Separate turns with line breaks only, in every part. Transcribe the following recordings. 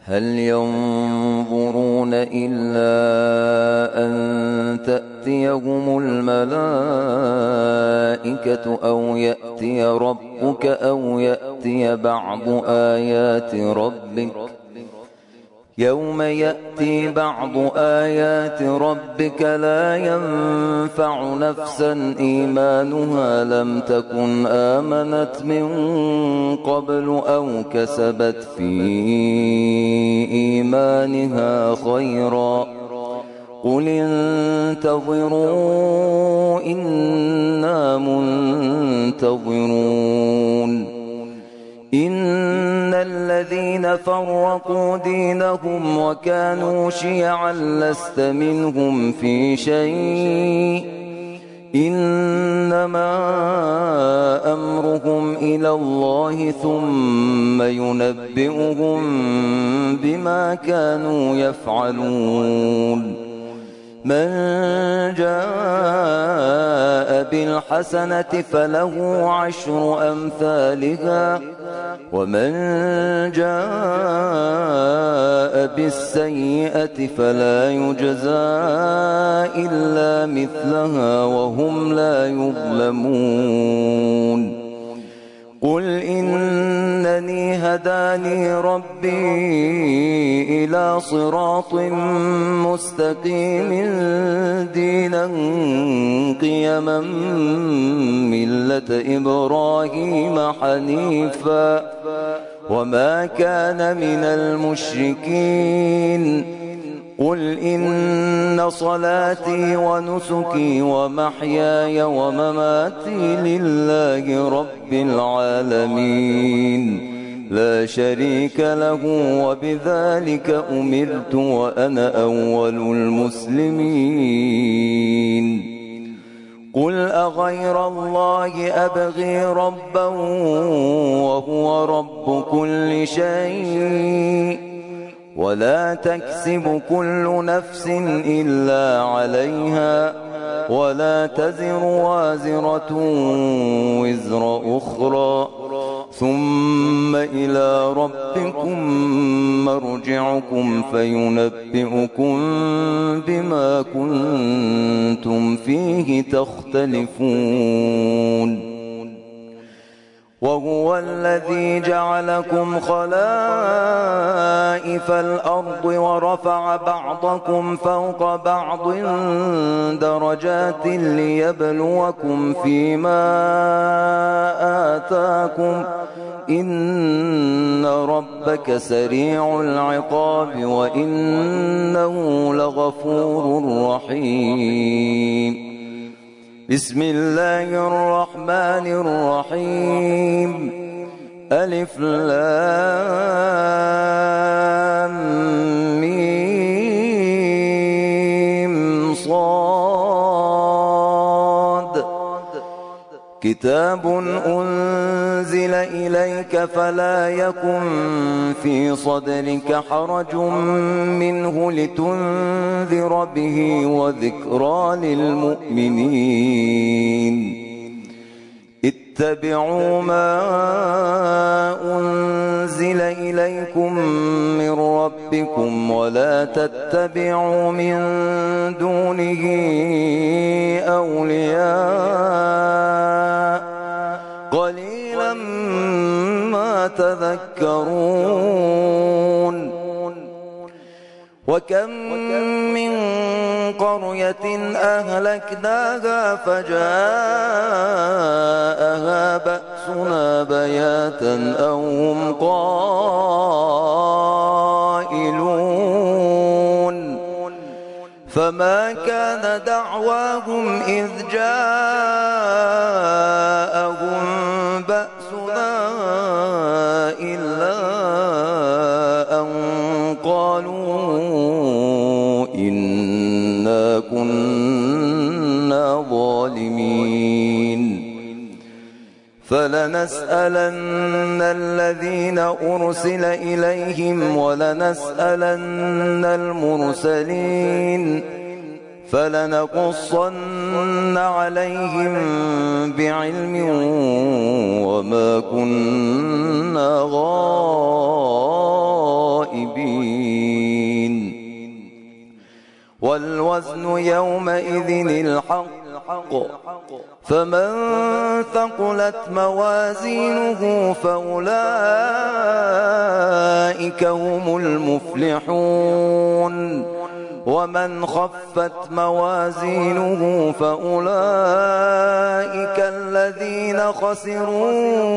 هل ينظرون إلا أن تأتيهم الملائكة أو يأتي ربك أو يأتي بعض آيات ربك يوم يأتي بعض آيات ربك لا ينفع نفسا إيمانها لم تكن آمنت من قبل أو كسبت في إيمانها خيرا قل انتظروا إنا منتظرون إن الذين فرقوا دينهم وكانوا شيعا لست منهم في شيء إنما أمرهم إلى الله ثم ينبئهم بما كانوا يفعلون من جاء بالحسنة فله عشر أمثالها ومن جاء بالسيئة فلا يجزى إلا مثلها وهم لا يظلمون قل إنني هداني ربي إلى صراط مستقيم دينا قيما ملة إبراهيم حنيفا وما كان من المشركين قل إن صلاتي ونسكي ومحياي ومماتي لله رب العالمين لا شريك له وبذلك أمرت وأنا أول المسلمين قل أغير الله أبغي ربا وهو رب كل شيء ولا تكسب كل نفس إلا عليها ولا تزر وازرة وزر أخرى ثم إلى ربكم مرجعكم فينبئكم بما كنتم فيه تختلفون وهو الذي جعلكم خلائف الأرض ورفع بعضكم فوق بعض درجات ليبلوكم فيما آتاكم إن ربك سريع العقاب وإنه لغفور رحيم بسم الله الرحمن الرحيم ألف لام ميم صاد كتاب أنزل إليك فلا يكن في صدرك حرج منه لتنذر به وذكرى للمؤمنين اتبعوا ما أنزل إليكم من ربكم ولا تتبعوا من دونه أولياء قليلا ما تذكرون وكم من قرية أهلكناها فجاءها بأسنا بياتا أو هم قائلون فما كان دعواهم إذ جاءهم بأسنا إلا أن قالوا إنا كنا ظالمين فلنسألن الذين أرسل إليهم ولنسألن المرسلين فلنقصن عليهم بعلم وما كنا غائبين الغائبين والوزن يومئذ الحق فمن ثقلت موازينه فأولئك هم المفلحون ومن خفت موازينه فأولئك الذين خسروا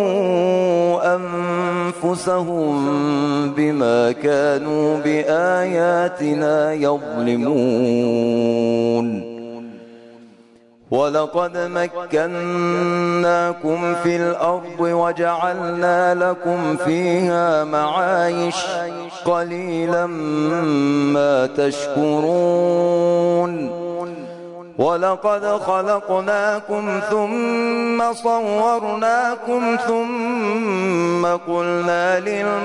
أنفسهم بما كانوا بآياتنا يظلمون ولقد مكناكم في الأرض وجعلنا لكم فيها معايش قليلا ما تشكرون ولقد خلقناكم ثم صورناكم ثم قلنا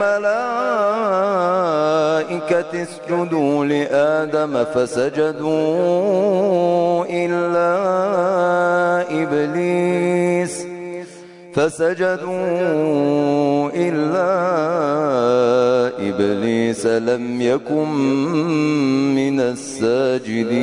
للملائكة اسجدوا لآدم فسجدوا إلا إبليس لم يكن من الساجدين